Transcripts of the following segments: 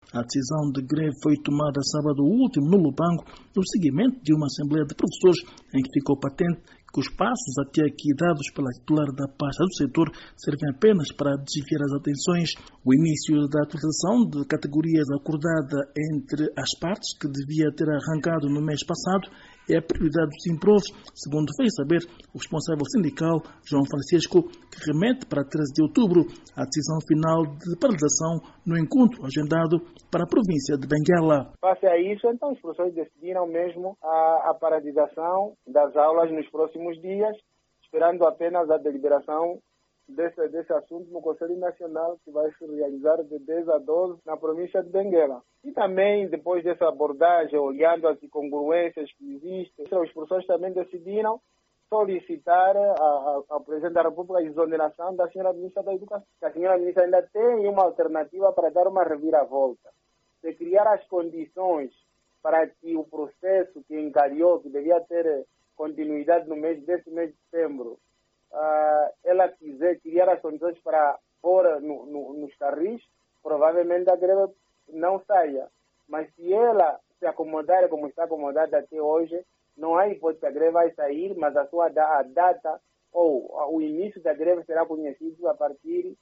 A decisão de greve foi tomada sábado último no Lubango, no seguimento de uma assembleia de professores em que ficou patente que os passos até aqui dados pela titular da pasta do setor servem apenas para desviar as atenções. O início da atualização de categorias acordada entre as partes, que devia ter arrancado no mês passado, é a prioridade do Simprof, segundo fez saber o responsável sindical, João Francisco, que remete para 13 de outubro a decisão final de paralisação no encontro agendado para a província de Benguela. Face a isso, então, os professores decidiram mesmo a paralisação das aulas nos próximos dias, esperando apenas a deliberação desse assunto no Conselho Nacional, que vai se realizar de 10 a 12 na província de Benguela. E também, depois dessa abordagem, olhando as incongruências que existem, os professores também decidiram solicitar ao Presidente da República a exoneração da senhora Ministra da Educação. A senhora Ministra ainda tem uma alternativa para dar uma reviravolta, de criar as condições para que o processo que encalhou, que devia ter continuidade desse mês de setembro, ela quiser criar as condições para pôr nos carris, provavelmente a greve não saia. Mas se ela se acomodar como está acomodada até hoje, não há hipótese que a greve vai sair, mas a data ou o início da greve será conhecido a partir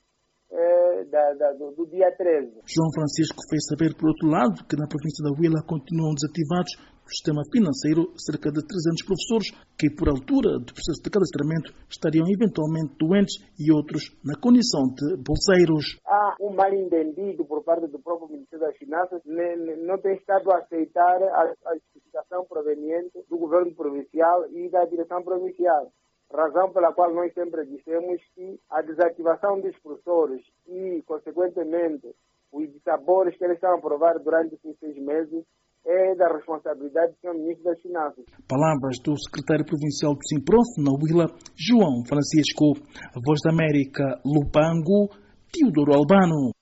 do dia 13. João Francisco fez saber, por outro lado, que na província da Huila continuam desativados no sistema financeiro cerca de 300 professores que, por altura do processo de cadastramento, estariam eventualmente doentes e outros na condição de bolseiros. Há um mal-entendido por parte do próprio Ministério das Finanças, não tem estado a aceitar a justificação proveniente do governo provincial e da direção provincial. Razão pela qual nós sempre dissemos que a desativação dos professores e, consequentemente, os dissabores que eles estão a aprovar durante esses 6 meses é da responsabilidade do Sr. Ministro das Finanças. Palavras do secretário provincial do Simprof, na Huila, João Francisco. A Voz da América, Lubango, Teodoro Albano.